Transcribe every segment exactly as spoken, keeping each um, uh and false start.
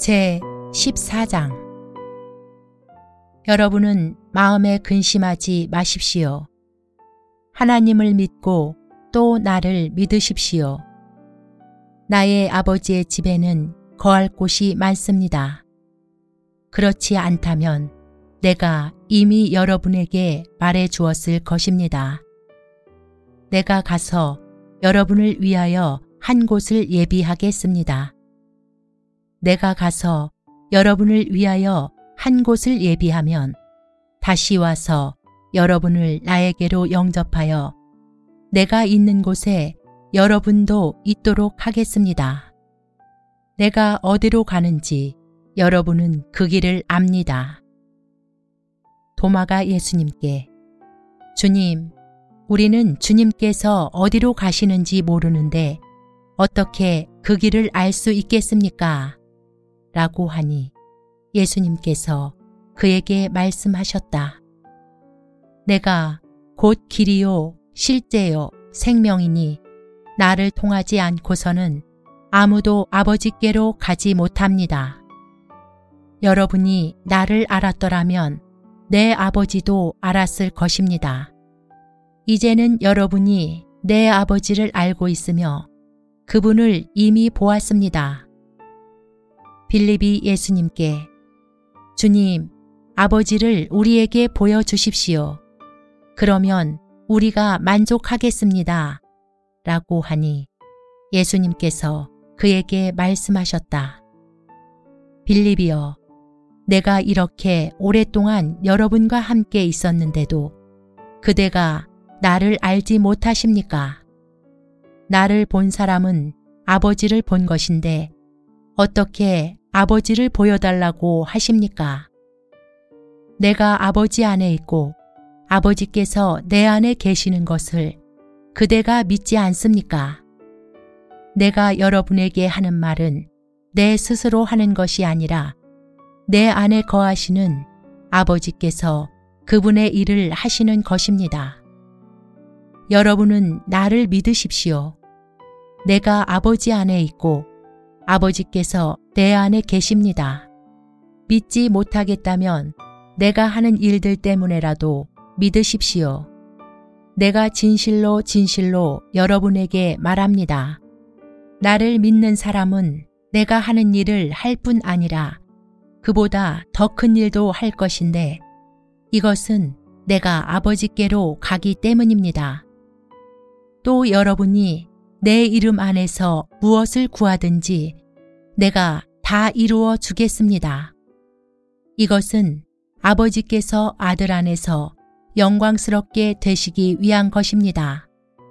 제십사 장. 여러분은 마음에 근심하지 마십시오. 하나님을 믿고 또 나를 믿으십시오. 나의 아버지의 집에는 거할 곳이 많습니다. 그렇지 않다면 내가 이미 여러분에게 말해 주었을 것입니다. 내가 가서 여러분을 위하여 한 곳을 예비하겠습니다. 내가 가서 여러분을 위하여 한 곳을 예비하면 다시 와서 여러분을 나에게로 영접하여 내가 있는 곳에 여러분도 있도록 하겠습니다. 내가 어디로 가는지 여러분은 그 길을 압니다. 도마가 예수님께, 주님, 우리는 주님께서 어디로 가시는지 모르는데 어떻게 그 길을 알 수 있겠습니까? 라고 하니 예수님께서 그에게 말씀하셨다. 내가 곧 길이요 실제요 생명이니 나를 통하지 않고서는 아무도 아버지께로 가지 못합니다. 여러분이 나를 알았더라면 내 아버지도 알았을 것입니다. 이제는 여러분이 내 아버지를 알고 있으며 그분을 이미 보았습니다. 빌립이 예수님께, 주님, 아버지를 우리에게 보여주십시오. 그러면 우리가 만족하겠습니다. 라고 하니 예수님께서 그에게 말씀하셨다. 빌립이여, 내가 이렇게 오랫동안 여러분과 함께 있었는데도 그대가 나를 알지 못하십니까? 나를 본 사람은 아버지를 본 것인데 어떻게 아버지를 보여달라고 하십니까? 내가 아버지 안에 있고 아버지께서 내 안에 계시는 것을 그대가 믿지 않습니까? 내가 여러분에게 하는 말은 내 스스로 하는 것이 아니라 내 안에 거하시는 아버지께서 그분의 일을 하시는 것입니다. 여러분은 나를 믿으십시오. 내가 아버지 안에 있고 아버지께서 내 안에 계십니다. 믿지 못하겠다면 내가 하는 일들 때문에라도 믿으십시오. 내가 진실로 진실로 여러분에게 말합니다. 나를 믿는 사람은 내가 하는 일을 할 뿐 아니라 그보다 더 큰 일도 할 것인데 이것은 내가 아버지께로 가기 때문입니다. 또 여러분이 내 이름 안에서 무엇을 구하든지 내가 다 이루어 주겠습니다. 이것은 아버지께서 아들 안에서 영광스럽게 되시기 위한 것입니다.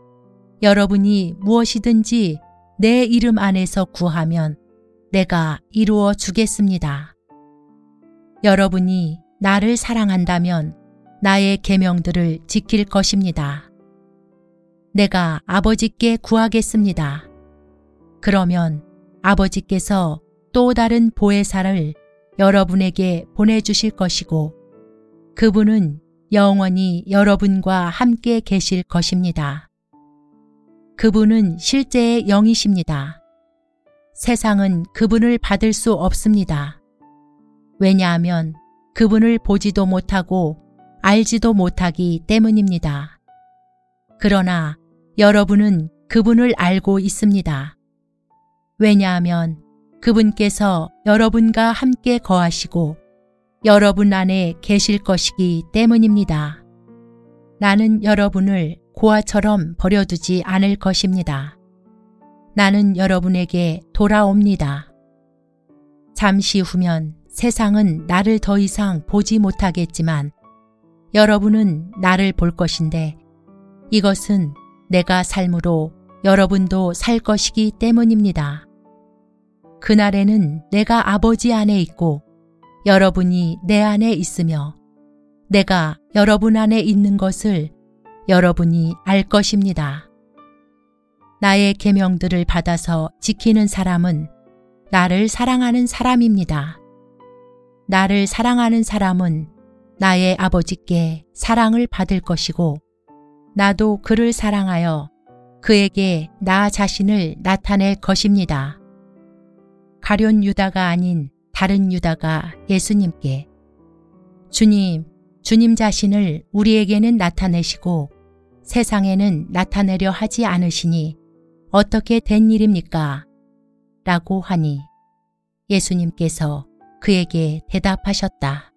여러분이 무엇이든지 내 이름 안에서 구하면 내가 이루어 주겠습니다. 여러분이 나를 사랑한다면 나의 계명들을 지킬 것입니다. 내가 아버지께 구하겠습니다. 그러면 아버지께서 또 다른 보혜사를 여러분에게 보내주실 것이고 그분은 영원히 여러분과 함께 계실 것입니다. 그분은 실제의 영이십니다. 세상은 그분을 받을 수 없습니다. 왜냐하면 그분을 보지도 못하고 알지도 못하기 때문입니다. 그러나 여러분은 그분을 알고 있습니다. 왜냐하면 그분께서 여러분과 함께 거하시고 여러분 안에 계실 것이기 때문입니다. 나는 여러분을 고아처럼 버려두지 않을 것입니다. 나는 여러분에게 돌아옵니다. 잠시 후면 세상은 나를 더 이상 보지 못하겠지만 여러분은 나를 볼 것인데 이것은 내가 삶으로 여러분도 살 것이기 때문입니다. 그날에는 내가 아버지 안에 있고 여러분이 내 안에 있으며 내가 여러분 안에 있는 것을 여러분이 알 것입니다. 나의 계명들을 받아서 지키는 사람은 나를 사랑하는 사람입니다. 나를 사랑하는 사람은 나의 아버지께 사랑을 받을 것이고 나도 그를 사랑하여 그에게 나 자신을 나타낼 것입니다. 가룟 유다가 아닌 다른 유다가 예수님께 주님, 주님 자신을 우리에게는 나타내시고 세상에는 나타내려 하지 않으시니 어떻게 된 일입니까? 라고 하니 예수님께서 그에게 대답하셨다.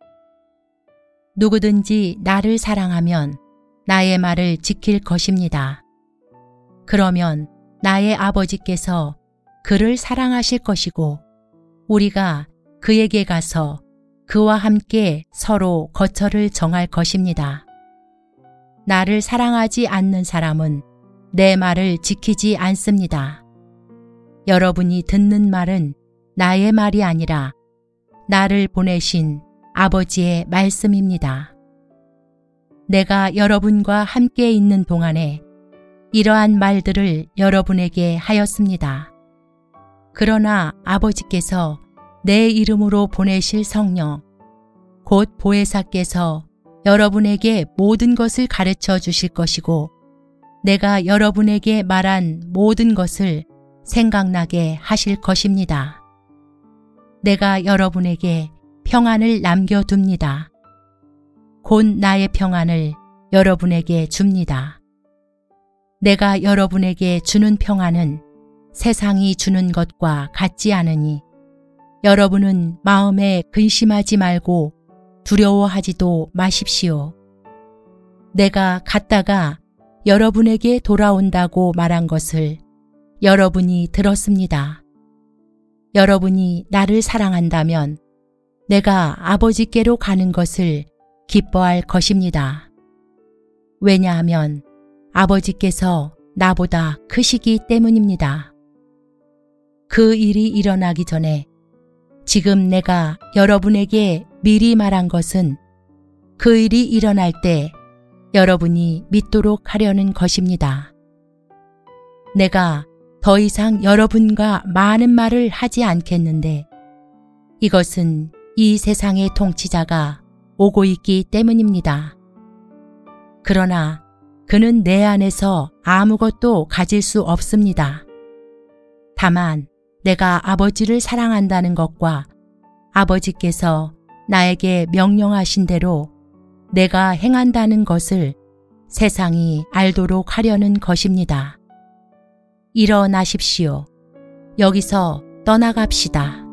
누구든지 나를 사랑하면 나의 말을 지킬 것입니다. 그러면 나의 아버지께서 그를 사랑하실 것이고 우리가 그에게 가서 그와 함께 서로 거처를 정할 것입니다. 나를 사랑하지 않는 사람은 내 말을 지키지 않습니다. 여러분이 듣는 말은 나의 말이 아니라 나를 보내신 아버지의 말씀입니다. 내가 여러분과 함께 있는 동안에 이러한 말들을 여러분에게 하였습니다. 그러나 아버지께서 내 이름으로 보내실 성령, 곧 보혜사께서 여러분에게 모든 것을 가르쳐 주실 것이고 내가 여러분에게 말한 모든 것을 생각나게 하실 것입니다. 내가 여러분에게 평안을 남겨둡니다. 곧 나의 평안을 여러분에게 줍니다. 내가 여러분에게 주는 평안은 세상이 주는 것과 같지 않으니 여러분은 마음에 근심하지 말고 두려워하지도 마십시오. 내가 갔다가 여러분에게 돌아온다고 말한 것을 여러분이 들었습니다. 여러분이 나를 사랑한다면 내가 아버지께로 가는 것을 기뻐할 것입니다. 왜냐하면 아버지께서 나보다 크시기 때문입니다. 그 일이 일어나기 전에 지금 내가 여러분에게 미리 말한 것은 그 일이 일어날 때 여러분이 믿도록 하려는 것입니다. 내가 더 이상 여러분과 많은 말을 하지 않겠는데 이것은 이 세상의 통치자가 오고 있기 때문입니다. 그러나 그는 내 안에서 아무것도 가질 수 없습니다. 다만 내가 아버지를 사랑한다는 것과 아버지께서 나에게 명령하신 대로 내가 행한다는 것을 세상이 알도록 하려는 것입니다. 일어나십시오. 여기서 떠나갑시다.